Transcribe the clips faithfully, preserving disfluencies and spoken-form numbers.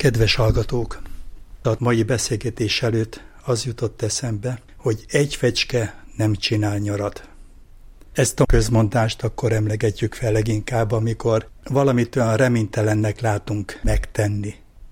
Kedves hallgatók! A mai beszélgetés előtt az jutott eszembe, hogy egy fecske nem csinál nyarat. Ezt a közmondást akkor emlegetjük fel leginkább, amikor valamit olyan reménytelennek látunk megtenni.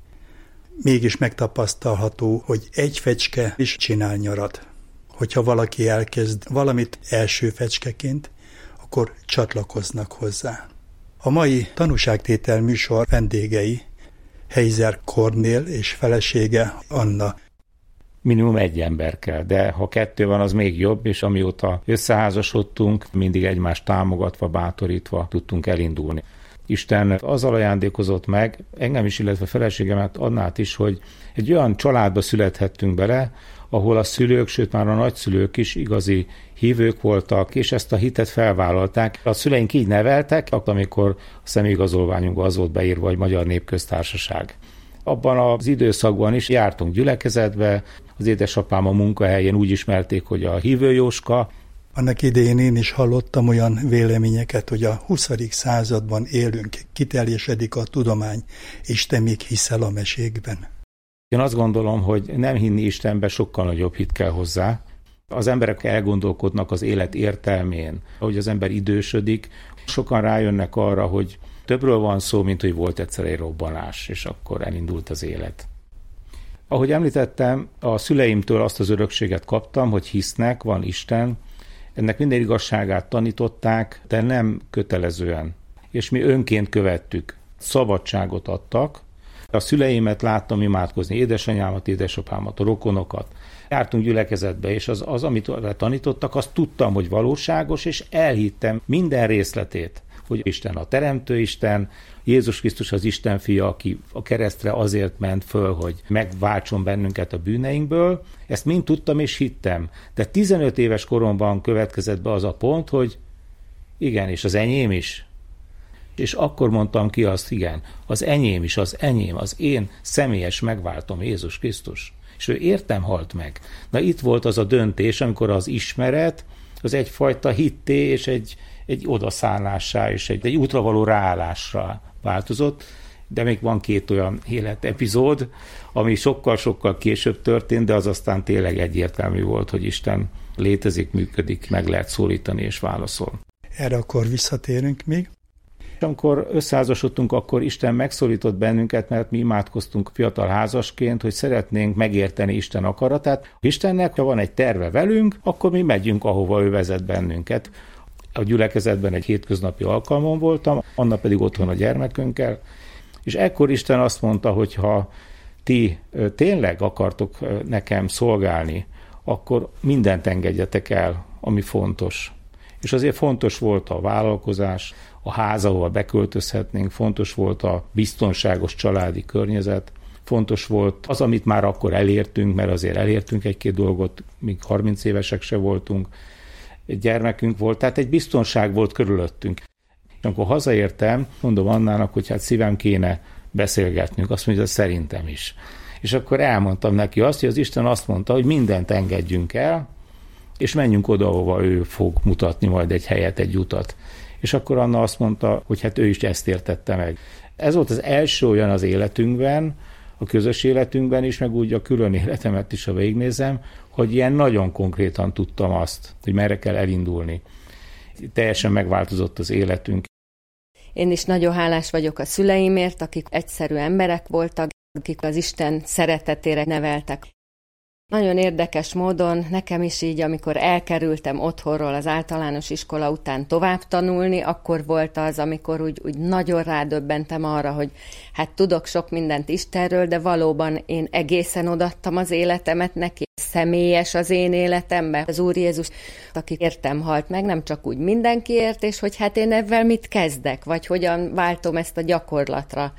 Mégis megtapasztalható, hogy egy fecske is csinál nyarat. Hogyha valaki elkezd valamit első fecskeként, akkor csatlakoznak hozzá. A mai tanúságtétel műsor vendégei Heiser Kornél és felesége Anna. Minimum egy ember kell, de ha kettő van, az még jobb, és amióta összeházasodtunk, mindig egymást támogatva, bátorítva tudtunk elindulni. Isten azzal ajándékozott meg, engem is, illetve feleségemet, Annát is, hogy egy olyan családba születhettünk bele, ahol a szülők, sőt már a nagyszülők is igazi hívők voltak, és ezt a hitet felvállalták. A szüleink így neveltek, amikor a személyigazolványunkban az volt beírva, hogy Magyar Népköztársaság. Abban az időszakban is jártunk gyülekezetbe, az édesapám a munkahelyén úgy ismerték, hogy a hívő Jóska. Annak idején én is hallottam olyan véleményeket, hogy a huszadik században élünk, kiteljesedik a tudomány, és te még hiszel a mesékben. Én azt gondolom, hogy nem hinni Istenbe sokkal nagyobb hit kell hozzá. Az emberek elgondolkodnak az élet értelmén, ahogy az ember idősödik. Sokan rájönnek arra, hogy többről van szó, mint hogy volt egyszer egy robbanás, és akkor elindult az élet. Ahogy említettem, a szüleimtől azt az örökséget kaptam, hogy hisznek, van Isten, ennek minden igazságát tanították, de nem kötelezően. És mi önként követtük, szabadságot adtak. A szüleimet láttam imádkozni, édesanyámat, édesapámat, a rokonokat. Jártunk gyülekezetbe, és az, az, amit tanítottak, azt tudtam, hogy valóságos, és elhittem minden részletét, hogy Isten a teremtő Isten, Jézus Krisztus az Isten fia, aki a keresztre azért ment föl, hogy megváltson bennünket a bűneinkből. Ezt mind tudtam és hittem. De tizenöt éves koromban következett be az a pont, hogy igen, és az enyém is. És akkor mondtam ki azt, igen, az enyém is, az enyém, az én személyes megváltom Jézus Krisztus. És ő értem halt meg. Na itt volt az a döntés, amikor az ismeret, az egyfajta hitté és egy, egy odaszállásra és egy, egy útra való ráállásra változott, de még van két olyan életepizód, ami sokkal-sokkal később történt, de az aztán tényleg egyértelmű volt, hogy Isten létezik, működik, meg lehet szólítani és válaszol. Erre akkor visszatérünk még. Amikor összeházasodtunk, akkor Isten megszólított bennünket, mert mi imádkoztunk fiatal házasként, hogy szeretnénk megérteni Isten akaratát. Istennek, ha van egy terve velünk, akkor mi megyünk, ahova ő vezet bennünket. A gyülekezetben egy hétköznapi alkalmon voltam, Anna pedig otthon a gyermekünkkel, és ekkor Isten azt mondta, hogy ha ti tényleg akartok nekem szolgálni, akkor mindent engedjetek el, ami fontos. És azért fontos volt a vállalkozás, a ház, ahol beköltözhetnénk, fontos volt a biztonságos családi környezet, fontos volt az, amit már akkor elértünk, mert azért elértünk egy-két dolgot, míg harminc évesek se voltunk, egy gyermekünk volt, tehát egy biztonság volt körülöttünk. És amikor hazaértem, mondom Annának, hogy hát szívem kéne beszélgetnünk, azt mondja, szerintem is. És akkor elmondtam neki azt, hogy az Isten azt mondta, hogy mindent engedjünk el, és menjünk oda, ahova ő fog mutatni majd egy helyet, egy utat. És akkor Anna azt mondta, hogy hát ő is ezt értette meg. Ez volt az első olyan az életünkben, a közös életünkben is, meg úgy a külön életemet is, ha végignézem, hogy ilyen nagyon konkrétan tudtam azt, hogy merre kell elindulni. Teljesen megváltozott az életünk. Én is nagyon hálás vagyok a szüleimért, akik egyszerű emberek voltak, akik az Isten szeretetére neveltek. Nagyon érdekes módon nekem is így, amikor elkerültem otthonról az általános iskola után tovább tanulni, akkor volt az, amikor úgy, úgy nagyon rádöbbentem arra, hogy hát tudok sok mindent Istenről, de valóban én egészen odaadtam az életemet neki. Személyes az én életemben. Az Úr Jézus, aki értem halt meg, nem csak úgy mindenkiért, és hogy hát én ebben mit kezdek, vagy hogyan váltom ezt a gyakorlatra.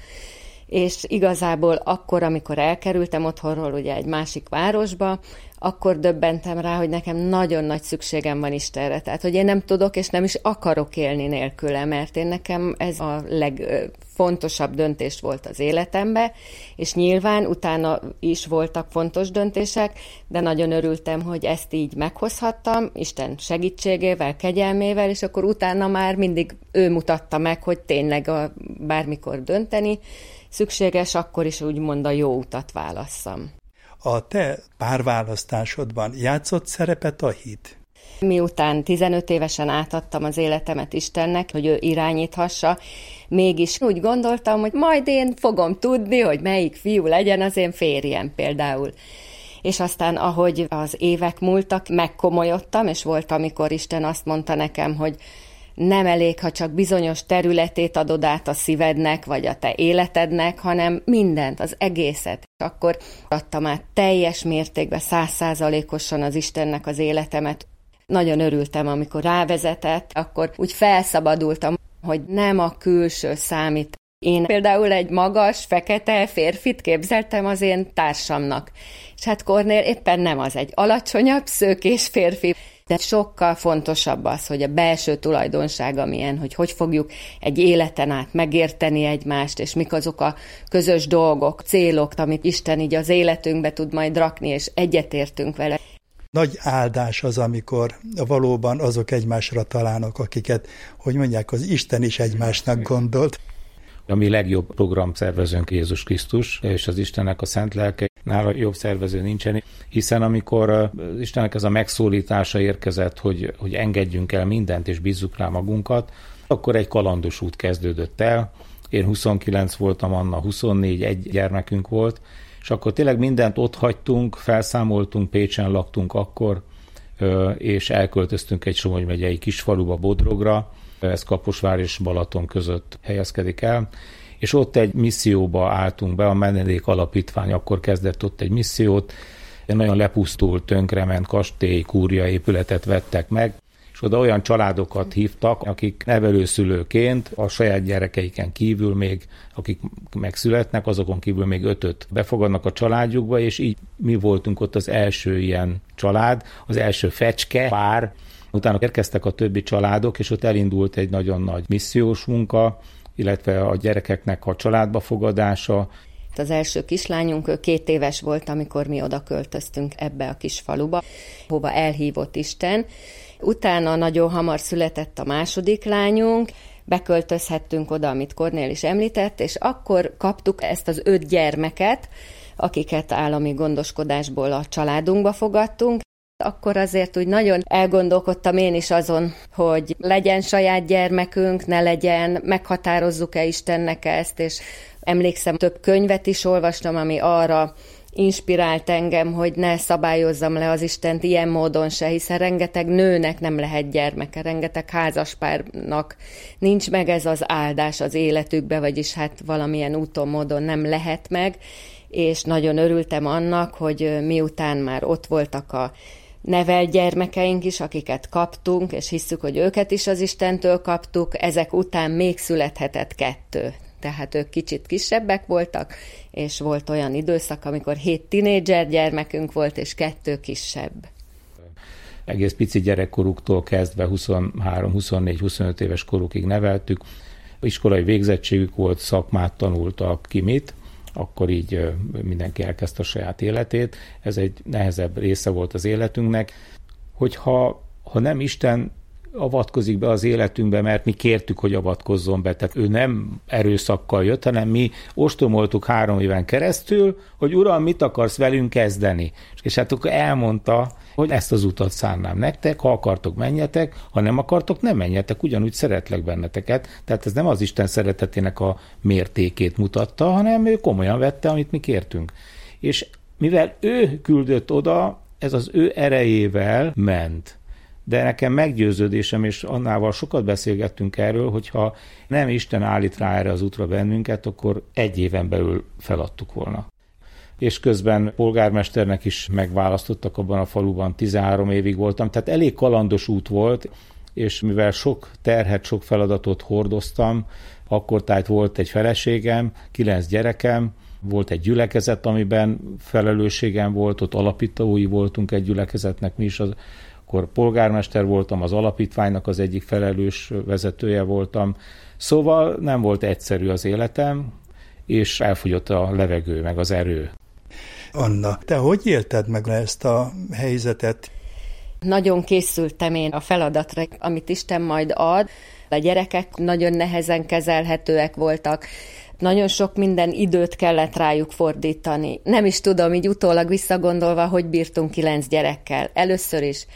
És igazából akkor, amikor elkerültem otthonról ugye egy másik városba, akkor döbbentem rá, hogy nekem nagyon nagy szükségem van Istenre. Tehát, hogy én nem tudok és nem is akarok élni nélküle, mert én nekem ez a legfontosabb döntés volt az életemben, és nyilván utána is voltak fontos döntések, de nagyon örültem, hogy ezt így meghozhattam, Isten segítségével, kegyelmével, és akkor utána már mindig ő mutatta meg, hogy tényleg a, bármikor dönteni szükséges, akkor is úgymond a jó utat válasszam. A te párválasztásodban játszott szerepet a hit? Miután tizenöt évesen átadtam az életemet Istennek, hogy ő irányíthassa, mégis úgy gondoltam, hogy majd én fogom tudni, hogy melyik fiú legyen az én férjem például. És aztán, ahogy az évek múltak, megkomolyodtam, és volt, amikor Isten azt mondta nekem, hogy nem elég, ha csak bizonyos területét adod át a szívednek, vagy a te életednek, hanem mindent, az egészet. Akkor adtam át teljes mértékben, százszázalékosan az Istennek az életemet. Nagyon örültem, amikor rávezetett, akkor úgy felszabadultam, hogy nem a külső számít. Én például egy magas, fekete férfit képzeltem az én társamnak. És hát Kornél éppen nem az, egy alacsonyabb, szőkés férfi. De sokkal fontosabb az, hogy a belső tulajdonsága milyen, hogy hogy fogjuk egy életen át megérteni egymást, és mik azok a közös dolgok, célok, amit Isten így az életünkbe tud majd rakni, és egyetértünk vele. Nagy áldás az, amikor valóban azok egymásra találnak, akiket, hogy mondják, az Isten is egymásnak gondolt. A mi legjobb programszervezőnk Jézus Krisztus, és az Istennek a szent lelke, nála jobb szervező nincsen, hiszen amikor az Istennek ez a megszólítása érkezett, hogy, hogy engedjünk el mindent, és bízzuk rá magunkat, akkor egy kalandos út kezdődött el. Én huszonkilenc voltam, Anna huszonnégy, egy gyermekünk volt, és akkor tényleg mindent ott hagytunk, felszámoltunk, Pécsen laktunk akkor, és elköltöztünk egy Somogy megyei kisfaluba, Bodrogra, ez Kaposvár és Balaton között helyezkedik el, és ott egy misszióba álltunk be, a Menedék Alapítvány akkor kezdett ott egy missziót, egy nagyon lepusztult, tönkrement kastély, kúria épületet vettek meg, és oda olyan családokat hívtak, akik nevelőszülőként a saját gyerekeiken kívül még, akik megszületnek, azokon kívül még ötöt befogadnak a családjukba, és így mi voltunk ott az első ilyen család, az első fecske pár. Utána érkeztek a többi családok, és ott elindult egy nagyon nagy missziós munka, illetve a gyerekeknek a családba fogadása. Az első kislányunk, ő két éves volt, amikor mi oda költöztünk ebbe a kis faluba, hova elhívott Isten. Utána nagyon hamar született a második lányunk, beköltözhettünk oda, amit Kornél is említett, és akkor kaptuk ezt az öt gyermeket, akiket állami gondoskodásból a családunkba fogadtunk. Akkor azért úgy nagyon elgondolkodtam én is azon, hogy legyen saját gyermekünk, ne legyen, meghatározzuk-e Istennek ezt, és emlékszem, több könyvet is olvastam, ami arra inspirált engem, hogy ne szabályozzam le az Istent ilyen módon se, hiszen rengeteg nőnek nem lehet gyermeke, rengeteg házaspárnak nincs meg ez az áldás az életükbe, vagyis hát valamilyen úton, módon nem lehet meg, és nagyon örültem annak, hogy miután már ott voltak a nevelt gyermekeink is, akiket kaptunk, és hisszük, hogy őket is az Istentől kaptuk, ezek után még születhetett kettő. Tehát ők kicsit kisebbek voltak, és volt olyan időszak, amikor hét tinédzser gyermekünk volt, és kettő kisebb. Egész pici gyerekkoruktól kezdve huszonhárom, huszonnégy, huszonöt éves korukig neveltük. Iskolai végzettségük volt, szakmát tanultak ki mit, akkor így mindenki elkezdte a saját életét. Ez egy nehezebb része volt az életünknek. Hogyha ha nem Isten avatkozik be az életünkbe, mert mi kértük, hogy avatkozzon be, tehát ő nem erőszakkal jött, hanem mi ostromoltuk három éven keresztül, hogy Uram, mit akarsz velünk kezdeni? És hát akkor elmondta, hogy ezt az utat szánnám nektek, ha akartok, menjetek, ha nem akartok, nem menjetek, ugyanúgy szeretlek benneteket. Tehát ez nem az Isten szeretetének a mértékét mutatta, hanem ő komolyan vette, amit mi kértünk. És mivel ő küldött oda, ez az ő erejével ment. De nekem meggyőződésem, és annával sokat beszélgettünk erről, hogyha nem Isten állít rá erre az útra bennünket, akkor egy éven belül feladtuk volna. És közben polgármesternek is megválasztottak abban a faluban, tizenhárom évig voltam, tehát elég kalandos út volt, és mivel sok terhet, sok feladatot hordoztam, akkor tehát volt egy feleségem, kilenc gyerekem, volt egy gyülekezet, amiben felelősségem volt, ott alapítói voltunk egy gyülekezetnek, mi is az, akkor polgármester voltam, az alapítványnak az egyik felelős vezetője voltam. Szóval nem volt egyszerű az életem, és elfogyott a levegő, meg az erő. Anna, te hogy élted meg ezt a helyzetet? Nagyon készültem én a feladatra, amit Isten majd ad. A gyerekek nagyon nehezen kezelhetőek voltak. Nagyon sok minden időt kellett rájuk fordítani. Nem is tudom, így utólag visszagondolva, hogy bírtunk kilenc gyerekkel. Először is,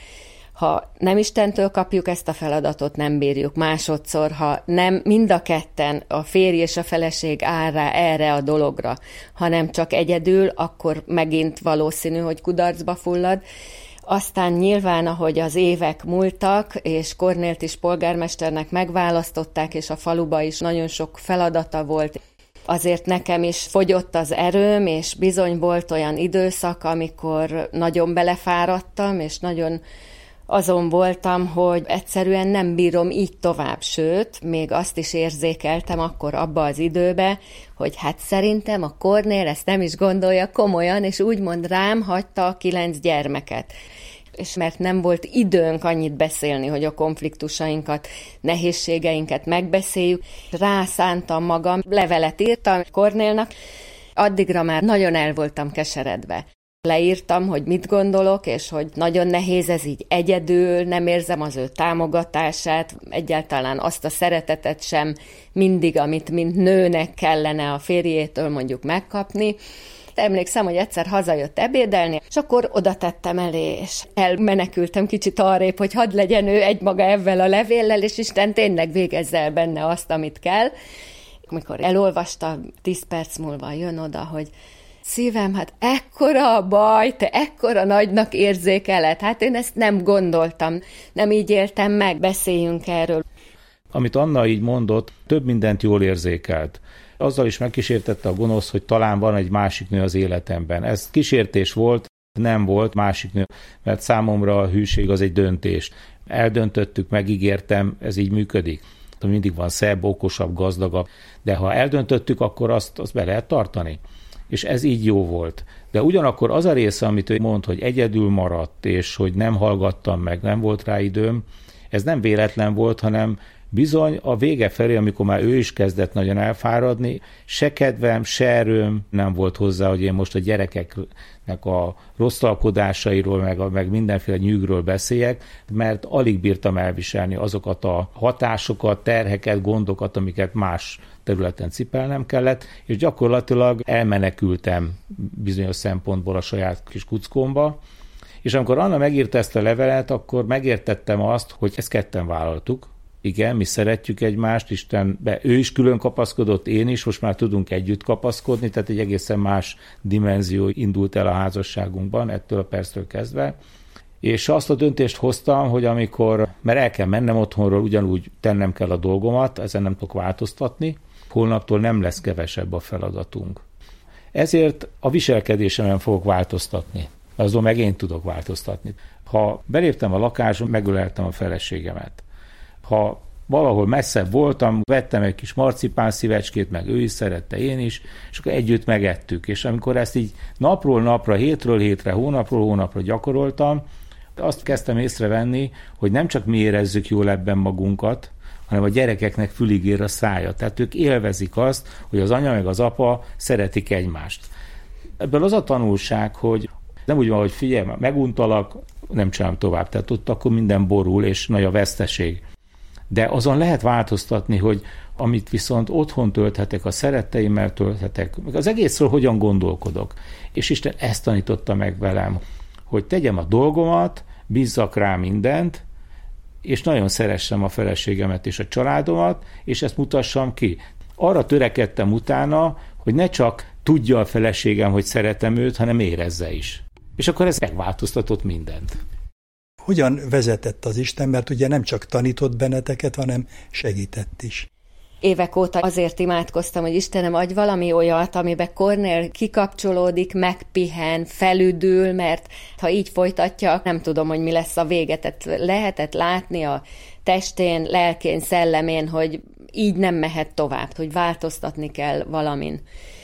ha nem Istentől kapjuk ezt a feladatot, nem bírjuk. Másodszor, ha nem mind a ketten, a férj és a feleség áll rá erre a dologra, hanem csak egyedül, akkor megint valószínű, hogy kudarcba fullad. Aztán nyilván, ahogy az évek múltak, és Kornélt is polgármesternek megválasztották, és a faluba is nagyon sok feladata volt, azért nekem is fogyott az erőm, és bizony volt olyan időszak, amikor nagyon belefáradtam, és nagyon azon voltam, hogy egyszerűen nem bírom így tovább, sőt, még azt is érzékeltem akkor abba az időbe, hogy hát szerintem a Kornél ezt nem is gondolja komolyan, és úgymond rám hagyta a kilenc gyermeket. És mert nem volt időnk annyit beszélni, hogy a konfliktusainkat, nehézségeinket megbeszéljük, rászántam magam, levelet írtam Kornélnak, addigra már nagyon el voltam keseredve. Leírtam, hogy mit gondolok, és hogy nagyon nehéz ez így egyedül, nem érzem az ő támogatását, egyáltalán azt a szeretetet sem mindig, amit mint nőnek kellene a férjétől mondjuk megkapni. Emlékszem, hogy egyszer hazajött ebédelni, és akkor oda tettem elé, és elmenekültem kicsit arrébb, hogy hadd legyen ő egymaga ezzel a levéllel, és Isten tényleg végezze el benne azt, amit kell. Amikor elolvasta, tíz perc múlva jön oda, hogy szívem, hát ekkora a baj, te ekkora nagynak érzékeled. Hát én ezt nem gondoltam, nem így éltem meg, beszéljünk erről. Amit Anna így mondott, több mindent jól érzékelt. Azzal is megkísértette a gonosz, hogy talán van egy másik nő az életemben. Ez kísértés volt, nem volt másik nő, mert számomra a hűség az egy döntés. Eldöntöttük, megígértem, ez így működik. Mindig van szebb, okosabb, gazdagabb, de ha eldöntöttük, akkor azt, azt be lehet tartani. És ez így jó volt. De ugyanakkor az a része, amit ő mond, hogy egyedül maradt, és hogy nem hallgattam meg, nem volt rá időm, ez nem véletlen volt, hanem bizony a vége felé, amikor már ő is kezdett nagyon elfáradni, se kedvem, se erőm nem volt hozzá, hogy én most a gyerekeknek a rosszalkodásairól, meg, a, meg mindenféle nyűgről beszéljek, mert alig bírtam elviselni azokat a hatásokat, terheket, gondokat, amiket más területen cipelnem kellett, és gyakorlatilag elmenekültem bizonyos szempontból a saját kis kuckómba, és amikor Anna megírta ezt a levelet, akkor megértettem azt, hogy ezt ketten vállaltuk. Igen, mi szeretjük egymást, Istenbe ő is külön kapaszkodott, én is, most már tudunk együtt kapaszkodni, tehát egy egészen más dimenzió indult el a házasságunkban, ettől a perctől kezdve. És azt a döntést hoztam, hogy amikor, mert el kell mennem otthonról, ugyanúgy tennem kell a dolgomat, ezen nem tudok változtatni, holnaptól nem lesz kevesebb a feladatunk. Ezért a viselkedésemen fogok változtatni, azon meg én tudok változtatni. Ha beléptem a lakásba, megöleltem a feleségemet. Ha valahol messzebb voltam, vettem egy kis marcipán szívecskét, meg ő is szerette, én is, és akkor együtt megettük. És amikor ezt így napról napra, hétről hétre, hónapról hónapra gyakoroltam, azt kezdtem észrevenni, hogy nem csak mi érezzük jól ebben magunkat, hanem a gyerekeknek fülig ér a szája. Tehát ők élvezik azt, hogy az anya meg az apa szeretik egymást. Ebből az a tanulság, hogy nem úgy van, hogy figyelj, meguntalak, nem csinálom tovább. Tehát ott akkor minden borul, és nagy a veszteség. De azon lehet változtatni, hogy amit viszont otthon tölthetek, a szeretteimmel tölthetek, meg az egészről hogyan gondolkodok. És Isten ezt tanította meg velem, hogy tegyem a dolgomat, bízzak rá mindent, és nagyon szeressem a feleségemet és a családomat, és ezt mutassam ki. Arra törekedtem utána, hogy ne csak tudja a feleségem, hogy szeretem őt, hanem érezze is. És akkor ez megváltoztatott mindent. Hogyan vezetett az Isten, mert ugye nem csak tanított benneteket, hanem segített is. Évek óta azért imádkoztam, hogy Istenem, adj valami olyat, amiben Kornél kikapcsolódik, megpihen, felüdül, mert ha így folytatja, nem tudom, hogy mi lesz a vége. Tehát lehetett látni a testén, lelkén, szellemén, hogy így nem mehet tovább, hogy változtatni kell valamin.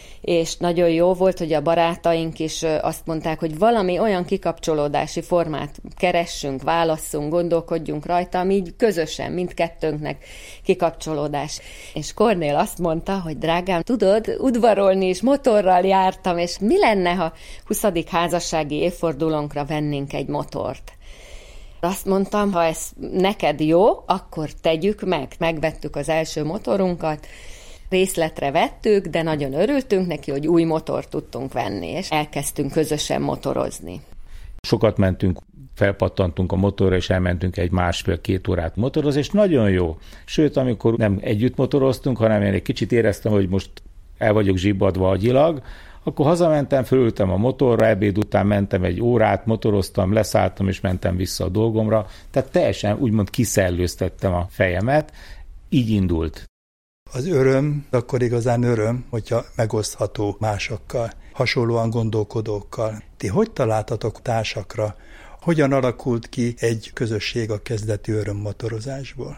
És nagyon jó volt, hogy a barátaink is azt mondták, hogy valami olyan kikapcsolódási formát keressünk, válasszunk, gondolkodjunk rajta, ami így közösen, mindkettőnknek kikapcsolódás. És Kornél azt mondta, hogy drágám, tudod, udvarolni is motorral jártam, és mi lenne, ha huszadik házassági évfordulónkra vennénk egy motort? Azt mondtam, ha ez neked jó, akkor tegyük meg. Megvettük az első motorunkat, részletre vettük, de nagyon örültünk neki, hogy új motort tudtunk venni, és elkezdtünk közösen motorozni. Sokat mentünk, felpattantunk a motorra, és elmentünk egy másfél-két órát motorozni, és nagyon jó. Sőt, amikor nem együtt motoroztunk, hanem én egy kicsit éreztem, hogy most el vagyok zsibbadva agyilag, akkor hazamentem, fölültem a motorra, ebéd után mentem egy órát, motoroztam, leszálltam, és mentem vissza a dolgomra. Tehát teljesen úgymond kiszellőztettem a fejemet. Így indult. Az öröm akkor igazán öröm, hogyha megosztható másokkal, hasonlóan gondolkodókkal. Ti hogy találtatok társakra? Hogyan alakult ki egy közösség a kezdeti örömmotorozásból?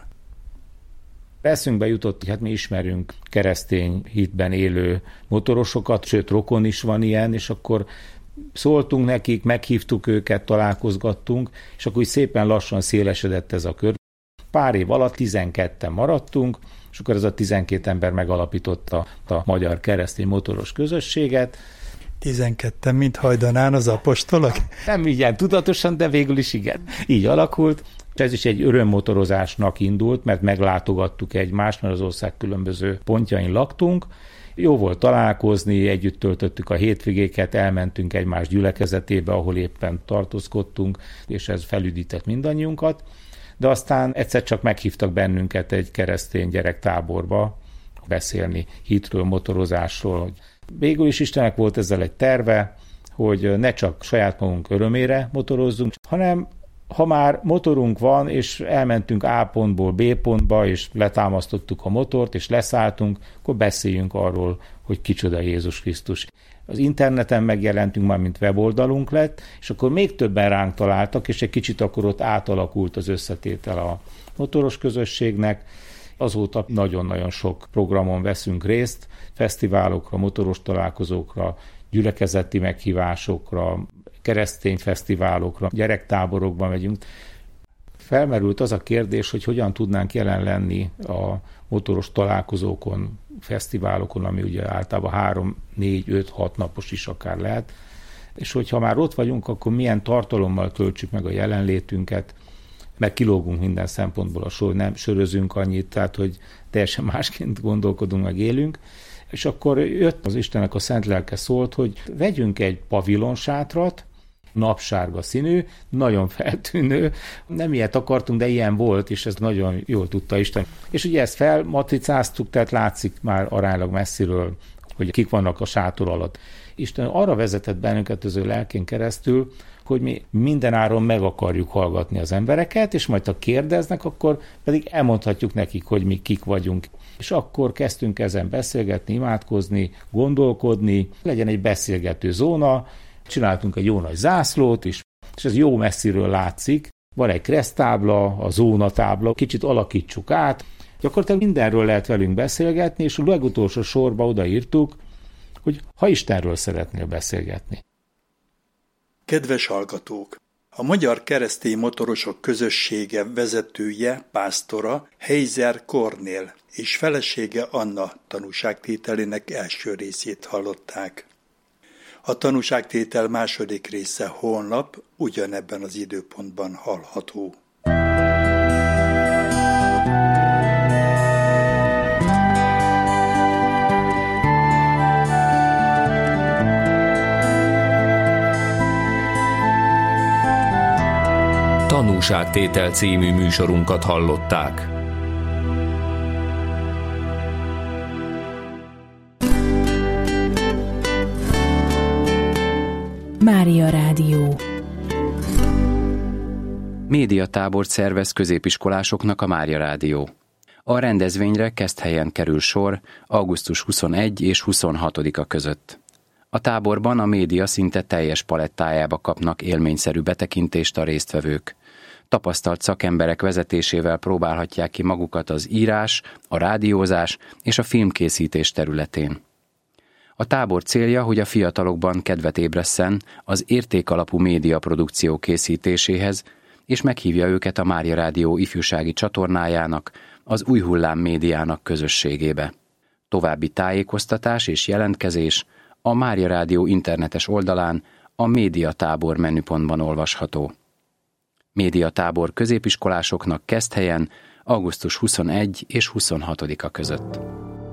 Eszünkbe jutott, hogy hát mi ismerünk keresztény hitben élő motorosokat, sőt rokon is van ilyen, és akkor szóltunk nekik, meghívtuk őket, találkozgattunk, és akkor úgy szépen lassan szélesedett ez a kör. Pár év alatt tizenketten maradtunk, és akkor ez a tizenkét ember megalapította a Magyar Keresztény Motoros Közösséget. tizenketten, mint hajdanán az apostolok? Nem ilyen tudatosan, de végül is igen. Így alakult. Ez is egy örömmotorozásnak indult, mert meglátogattuk egymást, mert az ország különböző pontjain laktunk. Jó volt találkozni, együtt töltöttük a hétvégéket, elmentünk egymás gyülekezetébe, ahol éppen tartózkodtunk, és ez felüdített mindannyiunkat. De aztán egyszer csak meghívtak bennünket egy keresztény gyerektáborba beszélni hitről, motorozásról. Végül is Istennek volt ezzel egy terve, hogy ne csak saját magunk örömére motorozzunk, hanem ha már motorunk van, és elmentünk A pontból B pontba, és letámasztottuk a motort, és leszálltunk, akkor beszéljünk arról, hogy kicsoda Jézus Krisztus. Az interneten megjelentünk, már mint weboldalunk lett, és akkor még többen ránk találtak, és egy kicsit akkor ott átalakult az összetétel a motoros közösségnek. Azóta nagyon-nagyon sok programon veszünk részt, fesztiválokra, motoros találkozókra, gyülekezeti meghívásokra, keresztény fesztiválokra, gyerektáborokba megyünk. Felmerült az a kérdés, hogy hogyan tudnánk jelen lenni a motoros találkozókon, fesztiválokon, ami ugye általában három, négy, öt, hat napos is akár lehet, és hogyha már ott vagyunk, akkor milyen tartalommal töltsük meg a jelenlétünket, meg kilógunk minden szempontból a sor, nem sörözünk annyit, tehát hogy teljesen másként gondolkodunk, meg élünk. És akkor jött az Istennek a szent lelke, szólt, hogy vegyünk egy pavilonsátrat, napsárga színű, nagyon feltűnő, nem ilyet akartunk, de ilyen volt, és ez nagyon jól tudta Isten. És ugye ezt felmatricáztuk, tehát látszik már aránylag messziről, hogy kik vannak a sátor alatt. Isten arra vezetett bennünket az ő lelkén keresztül, hogy mi mindenáron meg akarjuk hallgatni az embereket, és majd ha kérdeznek, akkor pedig elmondhatjuk nekik, hogy mi kik vagyunk. És akkor kezdtünk ezen beszélgetni, imádkozni, gondolkodni, legyen egy beszélgető zóna, csináltunk egy jó nagy zászlót is, és ez jó messziről látszik. Van egy kereszttábla, a zónatábla, kicsit alakítsuk át. Gyakorlatilag mindenről lehet velünk beszélgetni, és a legutolsó sorba odaírtuk, hogy ha Istenről szeretnél beszélgetni. Kedves hallgatók! A Magyar Keresztény Motorosok Közössége vezetője, pásztora Heizer Kornél és felesége Anna tanúságtételének első részét hallották. A tanúságtétel második része holnap ugyanebben az időpontban hallható. Tanúságtétel című műsorunkat hallották. Mária Rádió. Médiatábort szervez középiskolásoknak a Mária Rádió. A rendezvényre Keszthelyen kerül sor augusztus huszonegyedike és huszonhatodika között. A táborban a média szinte teljes palettájába kapnak élményszerű betekintést a résztvevők. Tapasztalt szakemberek vezetésével próbálhatják ki magukat az írás, a rádiózás és a filmkészítés területén. A tábor célja, hogy a fiatalokban kedvet ébresszen az értékalapú médiaprodukció készítéséhez, és meghívja őket a Mária Rádió ifjúsági csatornájának, az Új Hullám médiának közösségébe. További tájékoztatás és jelentkezés a Mária Rádió internetes oldalán a Médiatábor menüpontban olvasható. Médiatábor középiskolásoknak Keszthelyen augusztus huszonegyedike és huszonhatodika között.